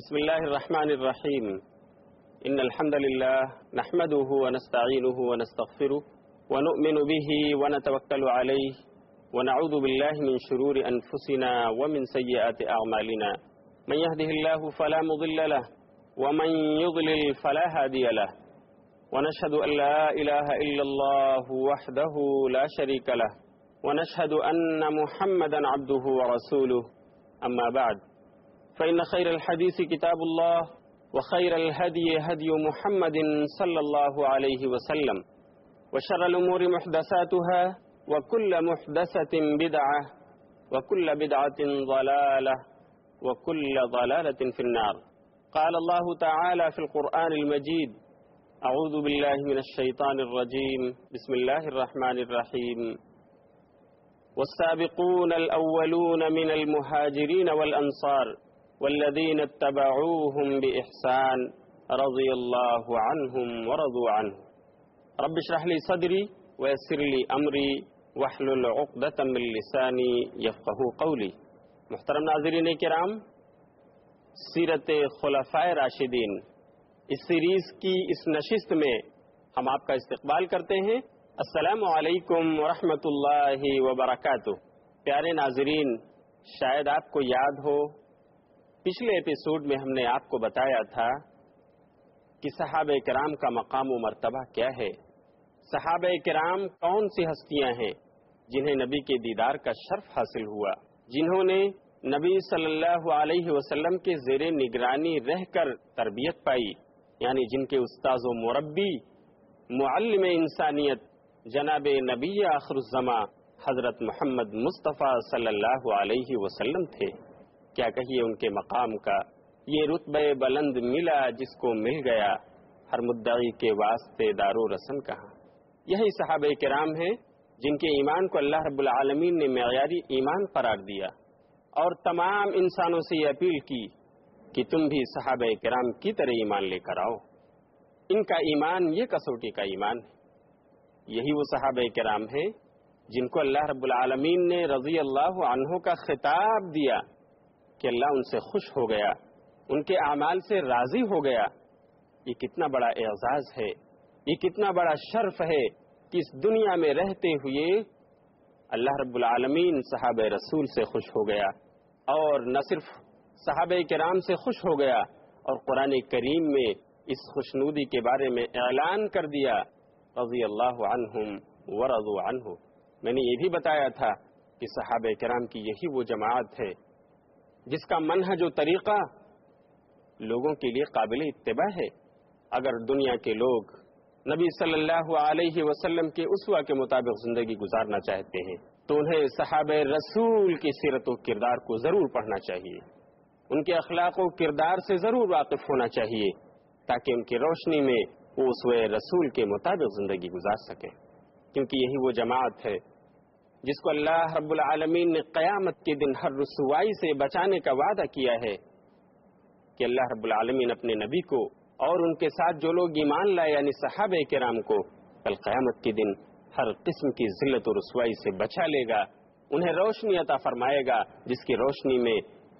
بسم الله الرحمن الرحيم إن الحمد لله نحمده ونستعينه ونستغفره ونؤمن به ونتوكل عليه ونعوذ بالله من شرور أنفسنا ومن سيئات أعمالنا من يهده الله فلا مضل له ومن يضلل فلا هادي له ونشهد أن لا إله إلا الله وحده لا شريك له ونشهد أن محمدا عبده ورسوله أما بعد فإن خير الحديث كتاب الله وخير الهدي هدي محمد صلى الله عليه وسلم وشر الأمور محدثاتها وكل محدثة بدعة وكل بدعة ضلالة وكل ضلالة في النار. قال الله تعالى في القرآن المجيد: أعوذ بالله من الشيطان الرجيم بسم الله الرحمن الرحيم والسابقون الأولون من المهاجرين والأنصار والذين اتبعوهم بإحسان رضي الله عنهم ورضوا عنه رب اشرح لي صدري ويسر لي أمري واحلل عقدة من لساني يفقهوا قولي. محترم ناظرین کرام، سیرت خلفائے راشدین اس سیریز کی اس نشست میں ہم آپ کا استقبال کرتے ہیں. السلام علیکم ورحمۃ اللہ وبرکاتہ. پیارے ناظرین، شاید آپ کو یاد ہو پچھلے ایپیسوڈ میں ہم نے آپ کو بتایا تھا کہ صحابہ کرام کا مقام و مرتبہ کیا ہے. صحابہ کرام کون سی ہستیاں ہیں جنہیں نبی کے دیدار کا شرف حاصل ہوا، جنہوں نے نبی صلی اللہ علیہ وسلم کے زیر نگرانی رہ کر تربیت پائی، یعنی جن کے استاذ و مربی معلم انسانیت جناب نبی آخر الزماں حضرت محمد مصطفیٰ صلی اللہ علیہ وسلم تھے. کیا کہیے ان کے مقام کا. یہ رتبہ بلند ملا جس کو مل گیا، ہر مدعی کے واسطے دار و رسم کہاں. یہی صحابہ کرام ہیں جن کے ایمان کو اللہ رب العالمین نے معیاری ایمان قرار دیا اور تمام انسانوں سے یہ اپیل کی کہ تم بھی صحابہ کرام کی طرح ایمان لے کر آؤ. ان کا ایمان یہ کسوٹی کا ایمان ہے. یہی وہ صحابہ کرام ہیں جن کو اللہ رب العالمین نے رضی اللہ عنہ کا خطاب دیا کہ اللہ ان سے خوش ہو گیا، ان کے اعمال سے راضی ہو گیا. یہ کتنا بڑا اعزاز ہے، یہ کتنا بڑا شرف ہے کہ اس دنیا میں رہتے ہوئے اللہ رب العالمین صحابہ رسول سے خوش ہو گیا، اور نہ صرف صحابہ کرام سے خوش ہو گیا اور قرآن کریم میں اس خوشنودی کے بارے میں اعلان کر دیا رضی اللہ عنہم ورضوا عنہ. میں نے یہ بھی بتایا تھا کہ صحابہ کرام کی یہی وہ جماعت ہے جس کا منہج و طریقہ لوگوں کے لیے قابل اتباع ہے. اگر دنیا کے لوگ نبی صلی اللہ علیہ وسلم کے اسوہ کے مطابق زندگی گزارنا چاہتے ہیں تو انہیں صحابہ رسول کی سیرت و کردار کو ضرور پڑھنا چاہیے، ان کے اخلاق و کردار سے ضرور واقف ہونا چاہیے تاکہ ان کی روشنی میں وہ اسوہ رسول کے مطابق زندگی گزار سکیں. کیونکہ یہی وہ جماعت ہے جس کو اللہ رب العالمین نے قیامت کے دن ہر رسوائی سے بچانے کا وعدہ کیا ہے کہ اللہ رب العالمین اپنے نبی کو اور ان کے ساتھ جو لوگ ایمان لائے یعنی صحابہ کرام کو کل قیامت کے دن ہر قسم کی ذلت و رسوائی سے بچا لے گا، انہیں روشنی عطا فرمائے گا جس کی روشنی میں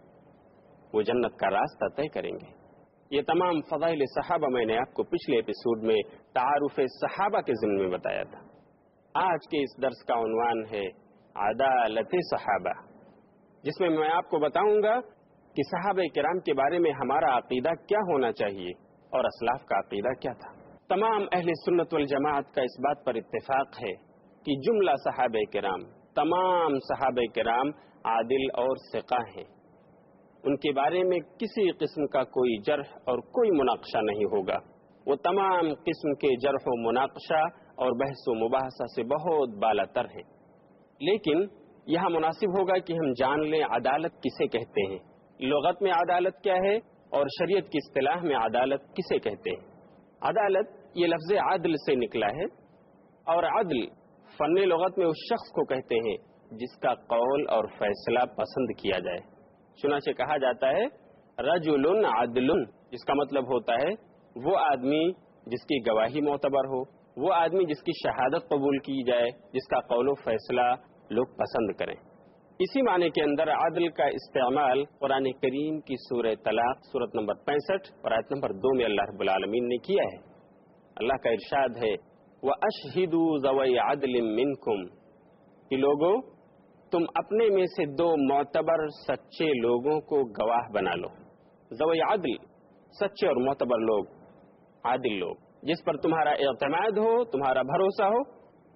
وہ جنت کا راستہ طے کریں گے. یہ تمام فضائل صحابہ میں نے آپ کو پچھلے ایپیسوڈ میں تعارف صحابہ کے ضمن میں بتایا تھا. آج کے اس درس کا عنوان ہے عدالت صحابہ، جس میں میں آپ کو بتاؤں گا کہ صحابہ کرام کے بارے میں ہمارا عقیدہ کیا ہونا چاہیے اور اسلاف کا عقیدہ کیا تھا. تمام اہل سنت والجماعت کا اس بات پر اتفاق ہے کہ جملہ صحابہ کرام، تمام صحابہ کرام عادل اور ثقہ ہیں. ان کے بارے میں کسی قسم کا کوئی جرح اور کوئی مناقشہ نہیں ہوگا. وہ تمام قسم کے جرح و مناقشہ اور بحث و مباحثہ سے بہت بالا تر ہیں. لیکن یہاں مناسب ہوگا کہ ہم جان لیں عدالت کسے کہتے ہیں، لغت میں عدالت کیا ہے اور شریعت کی اصطلاح میں عدالت کسے کہتے ہیں. عدالت یہ لفظ عدل سے نکلا ہے، اور عدل فن لغت میں اس شخص کو کہتے ہیں جس کا قول اور فیصلہ پسند کیا جائے. چنانچہ کہا جاتا ہے رجل عدل، جس کا مطلب ہوتا ہے وہ آدمی جس کی گواہی معتبر ہو، وہ آدمی جس کی شہادت قبول کی جائے، جس کا قول و فیصلہ لوگ پسند کریں. اسی معنی کے اندر عدل کا استعمال قرآن کریم کی سورہ طلاق سورت نمبر 65 اور آیت نمبر 2 میں اللہ رب العالمین نے کیا ہے۔ اللہ کا ارشاد ہے وَأَشْهِدُوا ذَوَيْ عَدْلٍ مِّنْكُمْ کہ لوگوں تم اپنے میں سے 2 معتبر سچے لوگوں کو گواہ بنا لو۔ ذوی عدل، سچے اور معتبر لوگ، عادل لوگ، جس پر تمہارا اعتماد ہو، تمہارا بھروسہ ہو،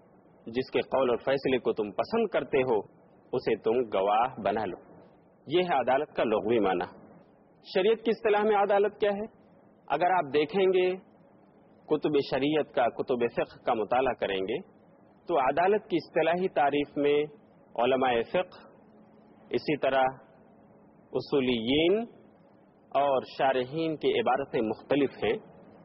جس کے قول اور فیصلے کو تم پسند کرتے ہو، اسے تم گواہ بنا لو۔ یہ ہے عدالت کا لغوی معنی۔ شریعت کی اصطلاح میں عدالت کیا ہے؟ اگر آپ دیکھیں گے کتب شریعت کا، کتب فقہ کا مطالعہ کریں گے تو عدالت کی اصطلاحی تعریف میں علماء فقہ، اسی طرح اصولیین اور شارحین کی عبارتیں مختلف ہیں،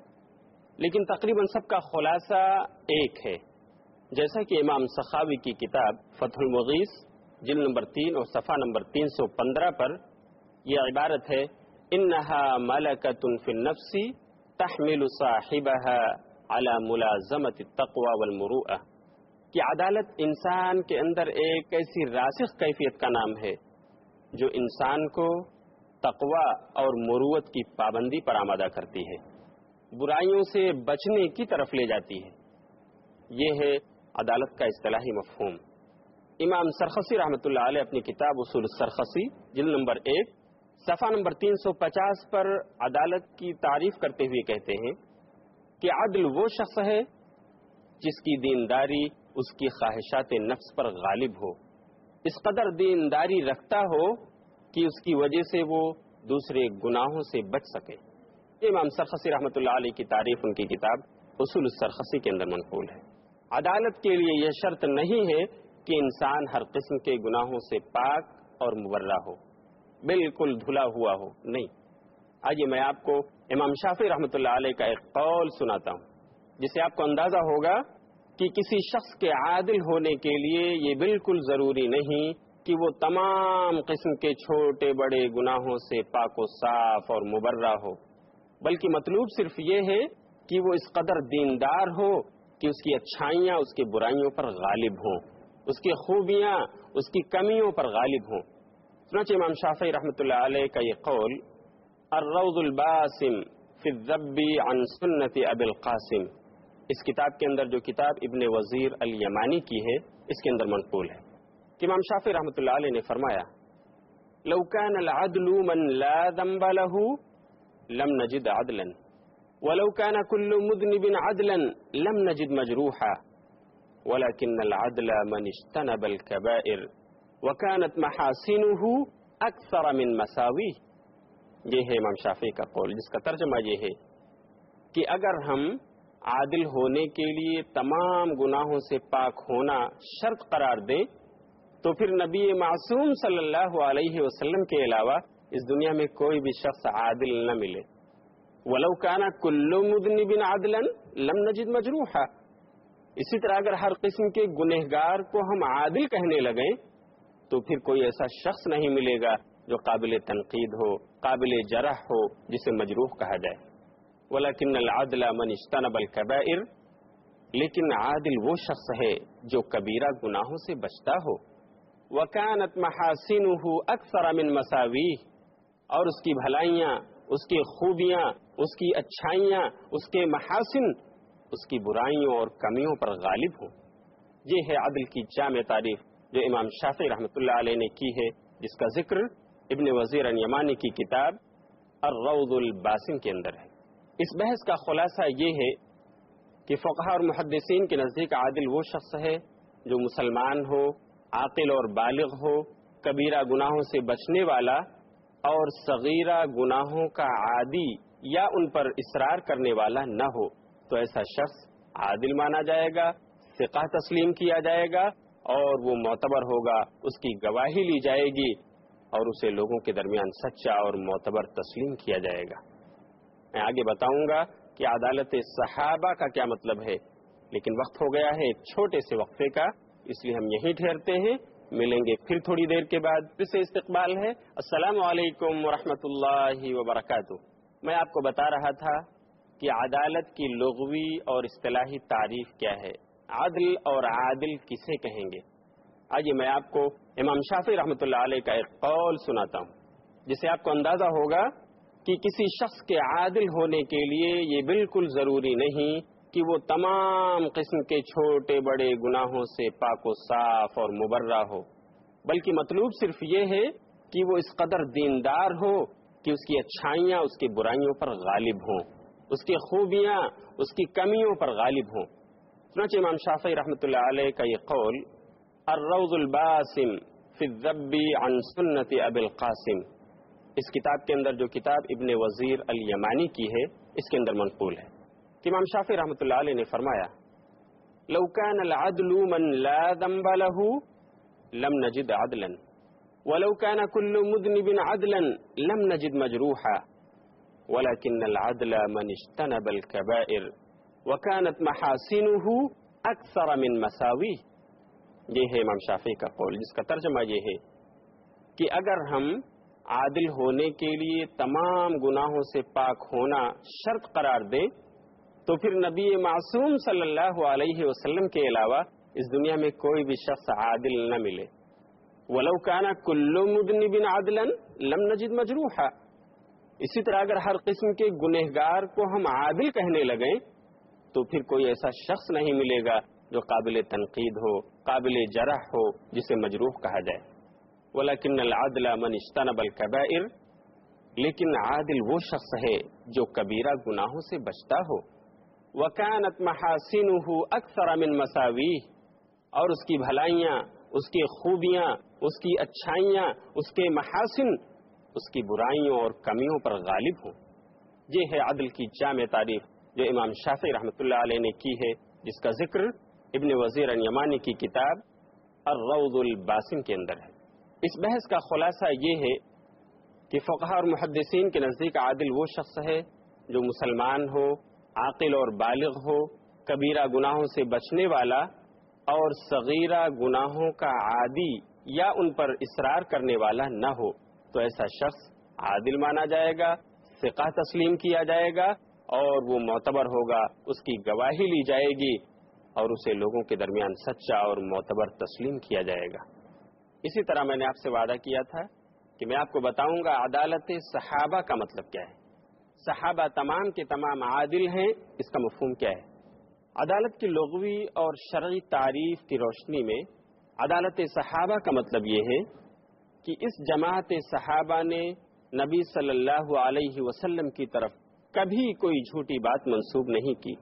لیکن تقریباً سب کا خلاصہ ایک ہے۔ جیسا کہ امام سخاوی کی کتاب فتح المغیث جلد نمبر 3 اور صفحہ نمبر 315 پر یہ عبارت ہے انہا ملکۃ فی النفس تحمل صاحبها على ملازمۃ التقوی والمروءہ کہ عدالت انسان کے اندر ایک ایسی راسخ کیفیت کا نام ہے جو انسان کو تقوی اور مروت کی پابندی پر آمادہ کرتی ہے، برائیوں سے بچنے کی طرف لے جاتی ہے۔ یہ ہے عدالت کا اصطلاحی مفہوم۔ امام سرخسی رحمۃ اللہ علیہ اپنی کتاب اصول السرخسی جلد نمبر 1 صفحہ نمبر 350 پر عدالت کی تعریف کرتے ہوئے کہتے ہیں کہ عدل وہ شخص ہے جس کی دینداری اس کی خواہشات نفس پر غالب ہو، اس قدر دینداری رکھتا ہو کہ اس کی وجہ سے وہ دوسرے گناہوں سے بچ سکے۔ امام سرخسی رحمۃ اللہ علیہ کی تعریف ان کی کتاب اصول السرخسی کے اندر منقول ہے۔ عدالت کے لیے یہ شرط نہیں ہے کہ انسان ہر قسم کے گناہوں سے پاک اور مبرہ ہو، بالکل دھلا ہوا ہو، نہیں۔ آئیے میں آپ کو امام شافعی رحمۃ اللہ علیہ کا ایک قول سناتا ہوں جس سے آپ کو اندازہ ہوگا کہ کسی شخص کے عادل ہونے کے لیے یہ بالکل ضروری نہیں کہ وہ تمام قسم کے چھوٹے بڑے گناہوں سے پاک و صاف اور مبرہ ہو، بلکہ مطلوب صرف یہ ہے کہ وہ اس قدر دیندار ہو کہ اس کی اچھائیاں اس کی برائیوں پر غالب ہوں، اس کی خوبیاں اس کی کمیوں پر غالب ہوں۔ چنانچہ امام شافعی رحمۃ اللہ علیہ کا یہ قول الروض الباسم فی الذب عن سنت ابی القاسم، اس کتاب کے اندر جو کتاب ابن وزیر الیمانی کی ہے اس کے اندر منقول ہے کہ امام شافعی رحمۃ اللہ علیہ نے فرمایا لو کان العدل من لا ذنب له لم نجد عدلا ولو كان كل مذنب عدلا لم نجد مجروحا ولكن العدل من اجتنب الكبائر وكانت محاسنه اکثر من مساویہ۔ یہ ہے امام شافعی کا قول، جس کا ترجمہ یہ ہے کہ اگر ہم عادل ہونے کے لیے تمام گناہوں سے پاک ہونا شرط قرار دیں تو پھر نبی معصوم صلی اللہ علیہ وسلم کے علاوہ اس دنیا میں کوئی بھی شخص عادل نہ ملے۔ وَلَوْ كَانَ كُلُّ مُذْنِبٍ عَدْلًا لَمْ نَجِدْ مَجْرُوحًا، اسی طرح اگر ہر قسم کے گنہگار کو ہم عادل کہنے لگیں تو پھر کوئی ایسا شخص نہیں ملے گا جو قابل تنقید ہو، قابل جرح ہو، جسے مجروح کہا جائے۔ وَلَكِنَّ الْعَدْلَ مَنِ اجْتَنَبَ الْكَبَائِرَ، لیکن عادل وہ شخص ہے جو کبیرہ گناہوں سے بچتا ہو۔ وَكَانَتْ مَحَاسِنُهُ أَكْثَرَ مِن مَسَاوِيهِ، اور اس کی بھلائیاں، اس کی خوبیاں، اس کی اچھائیاں، اس کے محاسن اس کی برائیوں اور کمیوں پر غالب ہوں۔ یہ ہے عدل کی جامع تعریف جو امام شافعی رحمۃ اللہ علیہ نے کی ہے، جس کا ذکر ابن وزیر الیمانی کی کتاب الروض الباسم کے اندر ہے۔ اس بحث کا خلاصہ یہ ہے کہ فقہاء اور محدثین کے نزدیک عادل وہ شخص ہے جو مسلمان ہو، عاقل اور بالغ ہو، کبیرہ گناہوں سے بچنے والا اور صغیرہ گناہوں کا عادی یا ان پر اصرار کرنے والا نہ ہو، تو ایسا شخص عادل مانا جائے گا، ثقہ تسلیم کیا جائے گا اور وہ معتبر ہوگا، اس کی گواہی لی جائے گی اور اسے لوگوں کے درمیان سچا اور معتبر تسلیم کیا جائے گا۔ میں آگے بتاؤں گا کہ عدالت صحابہ کا کیا مطلب ہے، لیکن وقت ہو گیا ہے ایک چھوٹے سے وقفے کا، اس لیے ہم یہیں ٹھہرتے ہیں، ملیں گے پھر تھوڑی دیر کے بعد۔ پھر سے استقبال ہے۔ السلام علیکم ورحمۃ اللہ وبرکاتہ۔ میں آپ کو بتا رہا تھا کہ عدالت کی لغوی اور اصطلاحی تعریف کیا ہے، عدل اور عادل کسے کہیں گے۔ آئیے میں آپ کو امام شافعی رحمۃ اللہ علیہ کا ایک قول سناتا ہوں، جس سے آپ کو اندازہ ہوگا کہ کسی شخص کے عادل ہونے کے لیے یہ بالکل ضروری نہیں کہ وہ تمام قسم کے چھوٹے بڑے گناہوں سے پاک و صاف اور مبرہ ہو، بلکہ مطلوب صرف یہ ہے کہ وہ اس قدر دیندار ہو کہ اس کی اچھائیاں اس کی برائیوں پر غالب ہوں، اس کی خوبیاں اس کی کمیوں پر غالب ہوں۔ چنانچہ امام شافعی رحمۃ اللہ علیہ کا یہ قول الروض الباسم فی الذب عن سنت ابی القاسم، اس کتاب کے اندر جو کتاب ابن وزیر الیمانی کی ہے اس کے اندر منقول ہے کہ امام شافعی رحمۃ اللہ علیہ نے فرمایا لو كان العدل من لا ذنب له لم نجد عدلا ولو كان كل مذنب عدلا لم نجد مجروحا ولكن العدل من اجتنب الكبائر وكانت محاسنه اکثر من مساویہ۔ یہ ہے امام شافعی کا قول، جس کا ترجمہ یہ ہے کہ اگر ہم عادل ہونے کے لیے تمام گناہوں سے پاک ہونا شرط قرار دیں تو پھر نبی معصوم صلی اللہ علیہ وسلم کے علاوہ اس دنیا میں کوئی بھی شخص عادل نہ ملے۔ وَلَوْ كَانَ كُلُّ مُذْنِبٍ عَدْلًا لَمْ نَجِدْ مَجْرُوحًا، اسی طرح اگر ہر قسم کے گنہگار کو ہم عادل کہنے لگیں تو پھر کوئی ایسا شخص نہیں ملے گا جو قابل تنقید ہو، قابل جرح ہو، جسے مجروح کہا جائے۔ وَلَكِنَّ الْعَدْلَ مَنِ اجْتَنَبَ الْكَبَائِرَ، لیکن عادل وہ شخص ہے جو کبیرہ گناہوں سے بچتا ہو۔ وَكَانَتْ مَحَاسِنُهُ أَكْثَرَ مِن مَسَاوِيهِ، اور اس کی بھلائیاں، اس کی خوبیاں، اس کی اچھائیاں، اس کے محاسن اس کی برائیوں اور کمیوں پر غالب ہوں۔ یہ ہے عدل کی جامع تعریف جو امام شافعی رحمۃ اللہ علیہ نے کی ہے، جس کا ذکر ابن وزیر الیمانی کی کتاب الروض الباسم کے اندر ہے۔ اس بحث کا خلاصہ یہ ہے کہ فقہاء اور محدثین کے نزدیک عادل وہ شخص ہے جو مسلمان ہو، عاقل اور بالغ ہو، کبیرہ گناہوں سے بچنے والا اور صغیرہ گناہوں کا عادی یا ان پر اصرار کرنے والا نہ ہو، تو ایسا شخص عادل مانا جائے گا، ثقہ تسلیم کیا جائے گا اور وہ معتبر ہوگا، اس کی گواہی لی جائے گی اور اسے لوگوں کے درمیان سچا اور معتبر تسلیم کیا جائے گا۔ اسی طرح میں نے آپ سے وعدہ کیا تھا کہ میں آپ کو بتاؤں گا عدالت صحابہ کا مطلب کیا ہے، صحابہ تمام کے تمام عادل ہیں، اس کا مفہوم کیا ہے۔ عدالت کی لغوی اور شرعی تعریف کی روشنی میں عدالت صحابہ کا مطلب یہ ہے کہ اس جماعت صحابہ نے نبی صلی اللہ علیہ وسلم کی طرف کبھی کوئی جھوٹی بات منسوب نہیں کی،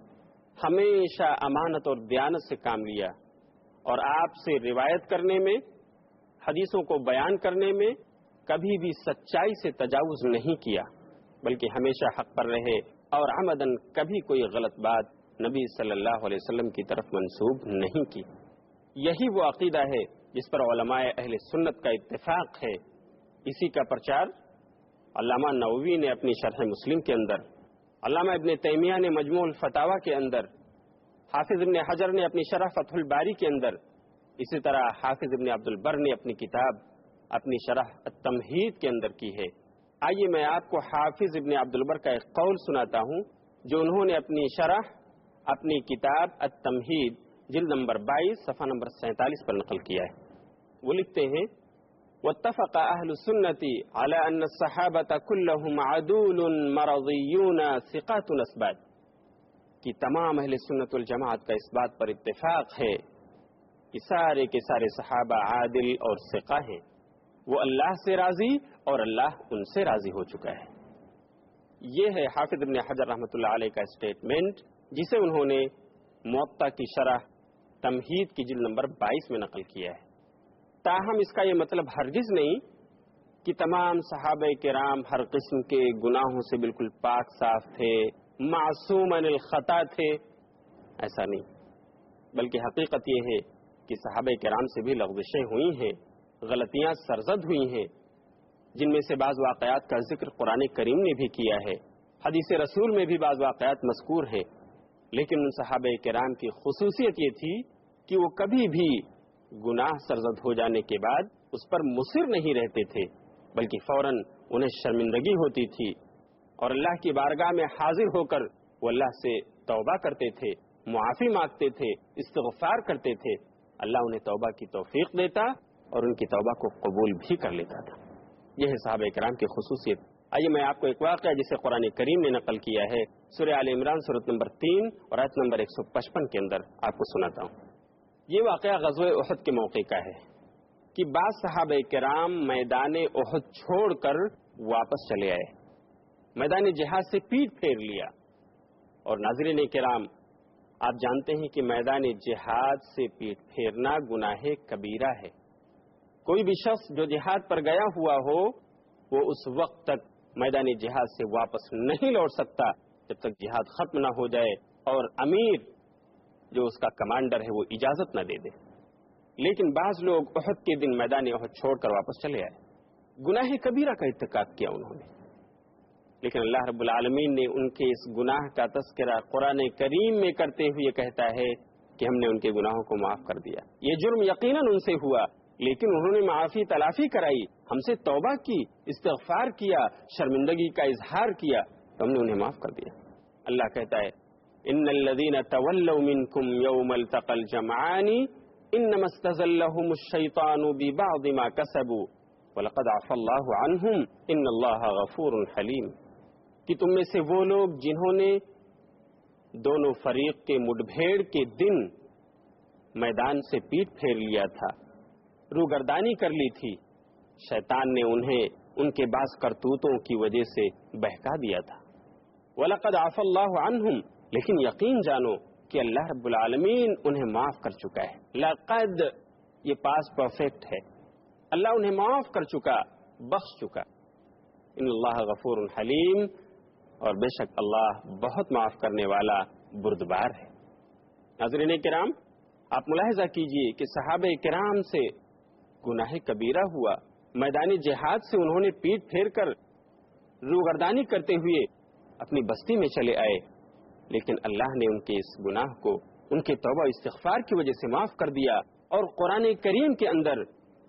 ہمیشہ امانت اور دیانت سے کام لیا اور آپ سے روایت کرنے میں، حدیثوں کو بیان کرنے میں کبھی بھی سچائی سے تجاوز نہیں کیا، بلکہ ہمیشہ حق پر رہے اور عمدن کبھی کوئی غلط بات نبی صلی اللہ علیہ وسلم کی طرف منسوب نہیں کی۔ یہی وہ عقیدہ ہے جس پر علماء اہل سنت کا اتفاق ہے۔ اسی کا پرچار علامہ نووی نے اپنی شرح مسلم کے اندر، علامہ ابن تیمیہ نے مجموع الفتاوی کے اندر، حافظ ابن حجر نے اپنی شرح فتح الباری کے اندر، اسی طرح حافظ ابن عبد البر نے اپنی کتاب اپنی شرح التمہید کے اندر کی ہے۔ آئیے میں آپ کو حافظ ابن عبد البر کا ایک قول سناتا ہوں جو انہوں نے اپنی شرح اپنی کتاب التمہید جلد نمبر 22 صفحہ نمبر 47 پر نقل کیا ہے۔ وہ لکھتے ہیں واتفق اہل السنة على ان الصحابة كلهم عدول مرضیون ثقات اثبات، کہ تمام اہل سنت والجماعت کا اس بات پر اتفاق ہے کہ سارے کے سارے صحابہ عادل اور ثقہ ہیں، وہ اللہ سے راضی اور اللہ ان سے راضی ہو چکا ہے۔ یہ ہے حافظ ابن حجر رحمۃ اللہ علیہ کا اسٹیٹمنٹ، جسے انہوں نے موطا کی شرح تمہید کی جلد نمبر 22 میں نقل کیا ہے۔ تاہم اس کا یہ مطلب ہرگز نہیں کہ تمام صحابہ کرام ہر قسم کے گناہوں سے بالکل پاک صاف تھے، معصوم عن الخطا تھے، ایسا نہیں، بلکہ حقیقت یہ ہے کہ صحابہ کرام سے بھی لغزشیں ہوئی ہیں، غلطیاں سرزد ہوئی ہیں، جن میں سے بعض واقعات کا ذکر قرآن کریم نے بھی کیا ہے، حدیث رسول میں بھی بعض واقعات مذکور ہیں، لیکن ان صحابہ کرام کی خصوصیت یہ تھی کہ وہ کبھی بھی گناہ سرزد ہو جانے کے بعد اس پر مصر نہیں رہتے تھے، بلکہ فوراً انہیں شرمندگی ہوتی تھی اور اللہ کی بارگاہ میں حاضر ہو کر وہ اللہ سے توبہ کرتے تھے، معافی مانگتے تھے، استغفار کرتے تھے، اللہ انہیں توبہ کی توفیق دیتا اور ان کی توبہ کو قبول بھی کر لیتا تھا. یہ ہے صحابہ کرام کی خصوصیت. آئیے میں آپ کو ایک واقعہ جسے قرآن کریم نے نقل کیا ہے سورہ آل عمران سورۃ نمبر 3 اور آیت نمبر 155 کے اندر آپ کو سناتا ہوں. یہ واقعہ غزوہ احد کے موقع کا ہے کہ بعض صحابہ کرام میدان احد چھوڑ کر واپس چلے آئے، میدان جہاد سے پیٹ پھیر لیا. اور ناظرین کرام، آپ جانتے ہیں کہ میدان جہاد سے پیٹ پھیرنا گناہ کبیرہ ہے. کوئی بھی شخص جو جہاد پر گیا ہوا ہو وہ اس وقت تک میدان جہاد سے واپس نہیں لوٹ سکتا جب تک جہاد ختم نہ ہو جائے اور امیر جو اس کا کمانڈر ہے وہ اجازت نہ دے دے. لیکن بعض لوگ احد کے دن میدان احد چھوڑ کر واپس چلے آئے، گناہ کبیرہ کا ارتکاب کیا انہوں نے. لیکن اللہ رب العالمین نے ان کے اس گناہ کا تذکرہ قرآن کریم میں کرتے ہوئے کہتا ہے کہ ہم نے ان کے گناہوں کو معاف کر دیا. یہ جرم یقیناً ان سے ہوا، لیکن انہوں نے معافی تلافی کرائی، ہم سے توبہ کی، استغفار کیا، شرمندگی کا اظہار کیا تو ہم نے انہیں معاف کر دیا. اللہ کہتا ہے ان الذين تولوا منكم يوم التقى الجمعان انما استزلهم الشيطان ببعض ما كسبوا ولقد عفى الله عنهم ان الله غفور حليم. کہ تم میں سے وہ لوگ جنہوں نے دونوں فریق کے مڈبھیڑ کے دن میدان سے پیٹ پھیر لیا تھا، روگردانی کر لی تھی، شیطان نے انہیں ان کے بعض کرتوتوں کی وجہ سے بہکا دیا تھا. وَلَقَدْ عَفَى اللَّهُ عَنْهُمْ، لیکن یقین جانو کہ اللہ رب العالمین انہیں معاف کر چکا ہے. لقد یہ پاس پرفیکٹ ہے، اللہ انہیں معاف کر چکا، بخش چکا. ان اللہ غفور حلیم، اور بے شک اللہ بہت معاف کرنے والا بردبار ہے. ناظرین کرام، آپ ملاحظہ کیجئے کہ صحابہ کرام سے گناہ کبیرہ ہوا، میدان جہاد سے انہوں نے پیٹ پھیر کر روگردانی کرتے ہوئے اپنی بستی میں چلے آئے، لیکن اللہ نے ان کے اس گناہ کو ان کے توبہ استغفار کی وجہ سے معاف کر دیا اور قرآن کریم کے اندر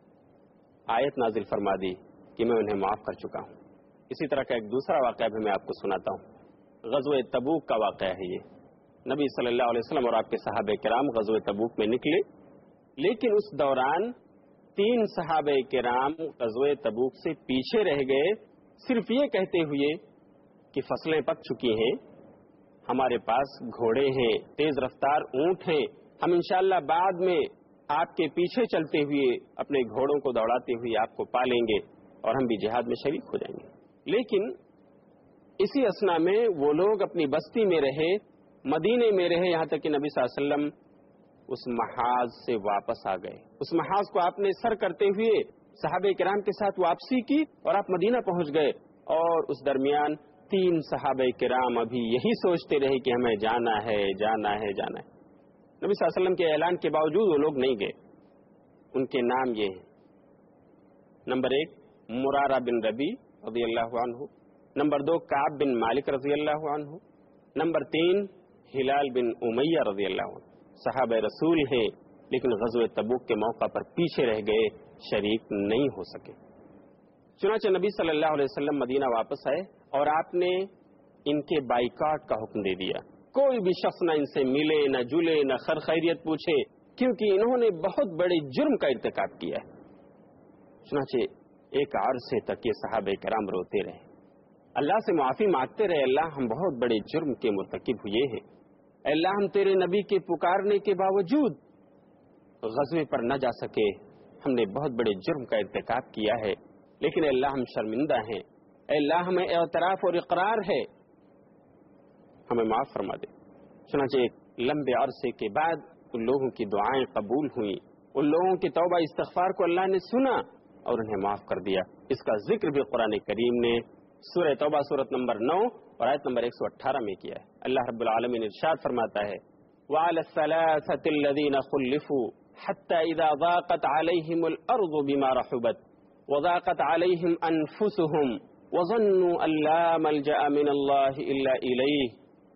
آیت نازل فرما دی کہ میں انہیں معاف کر چکا ہوں. اسی طرح کا ایک دوسرا واقعہ بھی میں آپ کو سناتا ہوں. غزوہ تبوک کا واقعہ ہے. یہ نبی صلی اللہ علیہ وسلم اور آپ کے صحابہ کرام غزوہ تبوک میں نکلے، لیکن اس دوران 3 صحابہ کرام غزوہ تبوک سے پیچھے رہ گئے، صرف یہ کہتے ہوئے کہ فصلیں پک چکی ہیں، ہمارے پاس گھوڑے ہیں، تیز رفتار اونٹ ہیں، ہم انشاءاللہ بعد میں آپ کے پیچھے چلتے ہوئے اپنے گھوڑوں کو دوڑاتے ہوئے آپ کو پا لیں گے اور ہم بھی جہاد میں شریک ہو جائیں گے. لیکن اسی اثنا میں وہ لوگ اپنی بستی میں رہے، مدینے میں رہے، یہاں تک کہ نبی صلی اللہ علیہ وسلم اس محاذ سے واپس آ گئے. اس محاذ کو آپ نے سر کرتے ہوئے صحابہ کرام کے ساتھ واپسی کی اور آپ مدینہ پہنچ گئے. اور اس درمیان 3 صحابہ کرام ابھی یہی سوچتے رہے کہ ہمیں جانا ہے جانا ہے جانا ہے. نبی صلی اللہ علیہ وسلم کے اعلان کے باوجود وہ لوگ نہیں گئے. ان کے نام یہ ہیں: نمبر 1 مرارہ بن ربی رضی اللہ عنہ، نمبر 2 کعب بن مالک رضی اللہ عنہ، نمبر 3 ہلال بن امیہ رضی اللہ عنہ. صحابہ رسول ہیں لیکن غزوہ تبوک کے موقع پر پیچھے رہ گئے، شریک نہیں ہو سکے. چنانچہ نبی صلی اللہ علیہ وسلم مدینہ واپس آئے اور آپ نے ان کے بائیکاٹ کا حکم دے دیا. کوئی بھی شخص نہ ان سے ملے، نہ جلے، نہ خیر خیریت پوچھے، کیونکہ انہوں نے بہت بڑے جرم کا ارتکاب کیا ہے. چنانچہ ایک عرصے تک یہ صحابہ کرام روتے رہے، اللہ سے معافی مانگتے رہے، اللہ ہم بہت بڑے جرم کے مرتکب ہوئے ہیں، اللہ ہم تیرے نبی کے پکارنے کے باوجود غزوے پر نہ جا سکے، ہم نے بہت بڑے جرم کا ارتکاب کیا ہے، لیکن اللہ ہم شرمندہ ہیں، اللہ ہمیں اعتراف اور اقرار ہے، ہمیں معاف فرما دے. چنانچہ ایک لمبے عرصے کے بعد ان لوگوں کی دعائیں قبول ہوئیں، ان لوگوں کی توبہ استغفار کو اللہ نے سنا اور انہیں معاف کر دیا. اس کا ذکر بھی قرآن کریم نے سورہ توبہ سورت نمبر 9 اور آیت نمبر 118 میں کیا ہے. اللہ رب العالمین ارشاد فرماتا ہے: وَعَلَى الثَّلَاثَةِ الَّذِينَ خُلِّفُوا حَتَّى إِذَا ضَاقَتْ عَلَيْهِمُ الْأَرْضُ بِمَا رَحُبَتْ وَضَاقَتْ عَلَيْهِمْ أَنفُسُهُمْ وَظَنُّوا أَن لَّا مَلْجَأَ مِنَ اللَّهِ إِلَّا إِلَيْهِ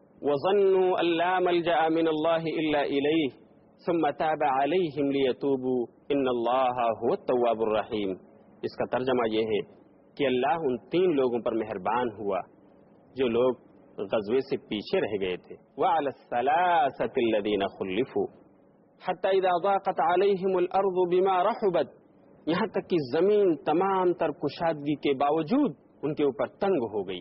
ثُمَّ تَابَ عَلَيْهِمْ لِيَتُوبُوا إِنَّ اللَّهَ هُوَ التَّوَّابُ الرَّحِيمُ. اس کا ترجمہ یہ ہے کہ اللہ ان 3 لوگوں پر مہربان ہوا جو لوگ غزوے سے پیچھے رہ گئے تھے. وَعَلَى الثَّلَاثَةِ الَّذِينَ خُلِّفُوا، حتی اذا ضاقت علیہم الارض بما رحبت، یہاں تک کہ زمین تمام تر کشادگی کے باوجود ان کے اوپر تنگ ہو گئی.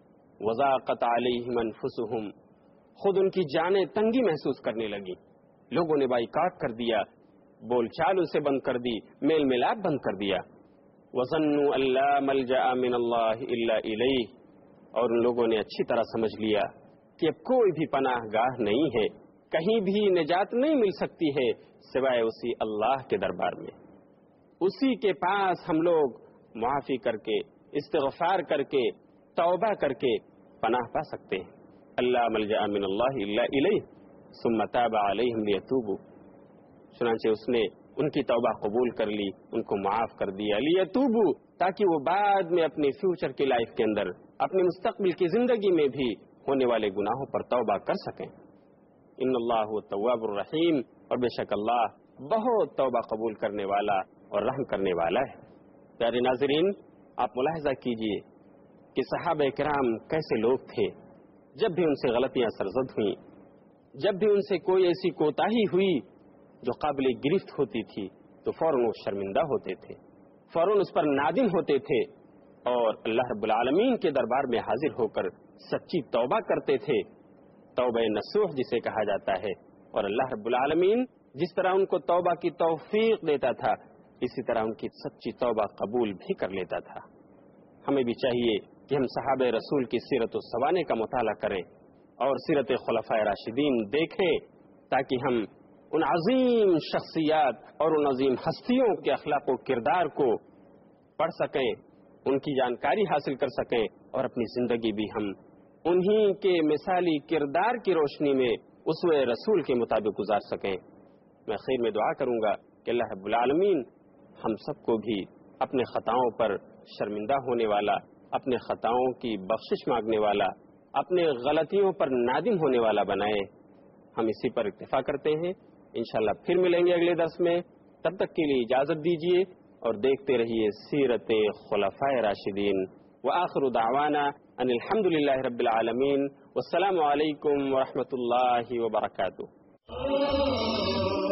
وضاقت علیہم انفسہم، خود ان کی جانیں تنگی محسوس کرنے لگی. لوگوں نے بائیکاٹ کر دیا، بول چال ان سے بند کر دی، میل ملاپ بند کر دیا. وظنوا ان لا ملجأ من اللہ الا الیہ، اور ان لوگوں نے اچھی طرح سمجھ لیا کہ اب کوئی بھی پناہ گاہ نہیں ہے، کہیں بھی نجات نہیں مل سکتی ہے سوائے اسی اللہ کے دربار میں. اسی کے پاس ہم لوگ معافی کر کے، استغفار کر کے، توبہ کر کے پناہ پا سکتے ہیں. اللہ ملجأ من اللہ الا الیہ ثم تاب علیہم لیتوبوا، چنانچہ اس نے ان کی توبہ قبول کر لی، ان کو معاف کر دیا. لیتوبوا، تاکہ وہ بعد میں اپنے فیوچر کی لائف کے اندر، اپنے مستقبل کی زندگی میں بھی ہونے والے گناہوں پر توبہ کر سکیں. ان اللہ التواب الرحیم، اور بے شک اللہ بہت توبہ قبول کرنے والا اور رحم کرنے والا ہے. پیارے ناظرین، آپ ملاحظہ کیجئے کہ صحابہ کرام کیسے لوگ تھے. جب بھی ان سے غلطیاں سرزد ہوئیں، جب بھی ان سے کوئی ایسی کوتاہی ہوئی جو قابل گرفت ہوتی تھی، تو فوراً وہ شرمندہ ہوتے تھے، فوراً اس پر نادم ہوتے تھے، اور اللہ رب العالمین کے دربار میں حاضر ہو کر سچی توبہ کرتے تھے، توبہ نصوح جسے کہا جاتا ہے. اور اللہ رب العالمین جس طرح ان کو توبہ کی توفیق دیتا تھا، اسی طرح ان کی سچی توبہ قبول بھی کر لیتا تھا. ہمیں بھی چاہیے کہ ہم صحابہ رسول کی سیرت و سوانح کا مطالعہ کریں اور سیرت خلفائے راشدین دیکھیں، تاکہ ہم ان عظیم شخصیات اور ان عظیم ہستیوں کے اخلاق و کردار کو پڑھ سکیں، ان کی جانکاری حاصل کر سکیں، اور اپنی زندگی بھی ہم انہی کے مثالی کردار کی روشنی میں اسوہ رسول کے مطابق گزار سکیں. میں خیر میں دعا کروں گا کہ اللہ رب العالمین ہم سب کو بھی اپنے خطاؤں پر شرمندہ ہونے والا، اپنے خطاؤں کی بخشش مانگنے والا، اپنے غلطیوں پر نادم ہونے والا بنائے. ہم اسی پر اکتفا کرتے ہیں. انشاءاللہ پھر ملیں گے اگلے درس میں. تب تک کے لیے اجازت دیجیے اور دیکھتے رہیے سیرت خلفائے راشدین. وآخر دعوانا ان الحمدللہ رب العالمین، والسلام علیکم ورحمۃ اللہ وبرکاتہ.